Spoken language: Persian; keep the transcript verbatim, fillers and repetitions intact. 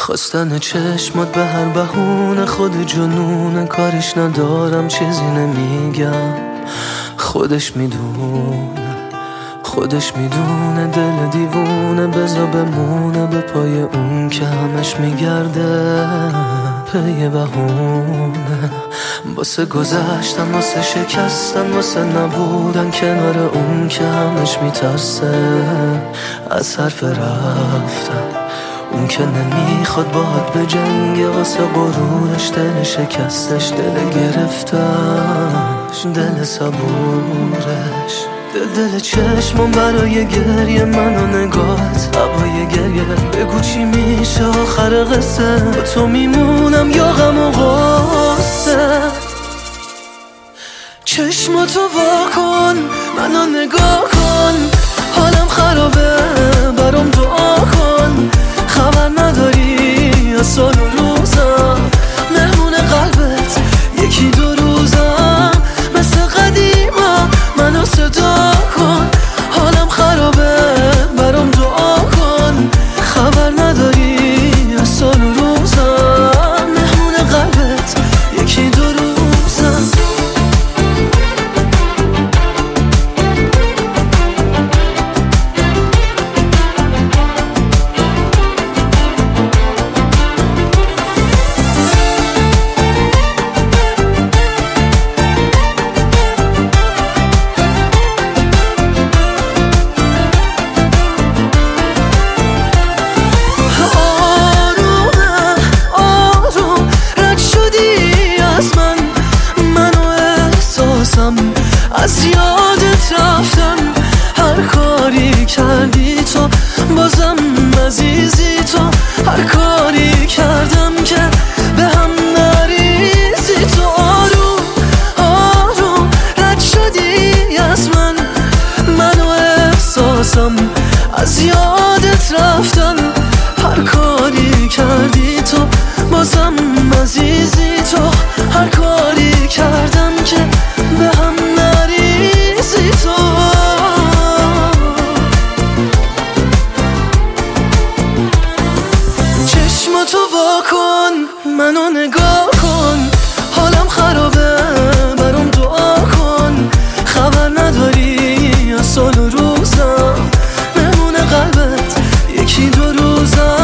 خواستن چشمات به هر بهونه خود جنون، کارش ندارم چیزی نمیگم. خودش میدونه خودش میدونه دل دیوونه، بزا بمونه به پای اون که همش میگرده پی بهونه. واسه گذشتن، واسه شکستن، واسه نبودن کنار اون که همش میترسه از حرف رفتن. اون که نمیخواد باهات به جنگ، واسه غرورش دل شکستش، دل گرفتش، دل صبورش. دل دل چشمم برای گریه، من و نگاهت هوای گریه. بگو چی میشه آخر قصه، با تو میمونم یا غم و غصه. چشماتو وا کن، منو نگاه کن، حالم خرابه برام دعا کن. خبر نداری از سال و روزم، مهمون قلبت یکی دو روزم. مثل قدیما منو صدا کن، حالم خرابه برام دعا کن. خبر نداری از سال و روزم، مهمون قلبت یکی دو روزم. از یادت رفتم، هر کاری کردی تو بازم عزیزی تو. هر کاری کردم که به هم نریزی تو. آروم آروم رد شدی از من، من و احساسم از یادت رفتم. هر کاری کردی تو بازم عزیزی تو. هر کاری کردم که به هم نریزی تو. چشماتو وا کن، منو نگاه کن، حالم خرابه برام دعا کن. خبر نداری از سال و روزم، مهمون قلبت یکی دو روزم.